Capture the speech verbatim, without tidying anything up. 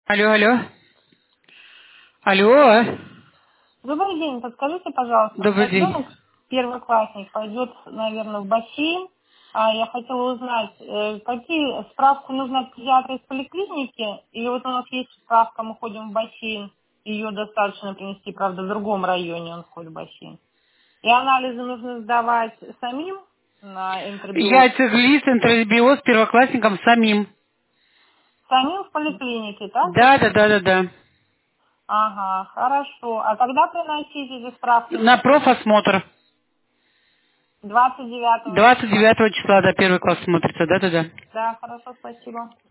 Алло, алло. Алло. Добрый день, подскажите, пожалуйста, у Добрый меня день. ребенок, первоклассник, пойдет, наверное, в бассейн, а я хотела узнать, э, какие справку нужно от педиатра из поликлиники, или вот у нас есть справка, мы ходим в бассейн, ее достаточно принести, правда, в другом районе он ходит в бассейн. И анализы нужно сдавать самим на энтеробиоз, Яйцеглист, энтеробиоз первоклассникам самим. самим в поликлинике, так? Да, да, да, да, да. Ага, хорошо. А когда приносить эти справки На нужно? профосмотр. двадцать девятого двадцать числа. девятого числа, да, первый класс смотрится, да, да, да. Да, хорошо, спасибо.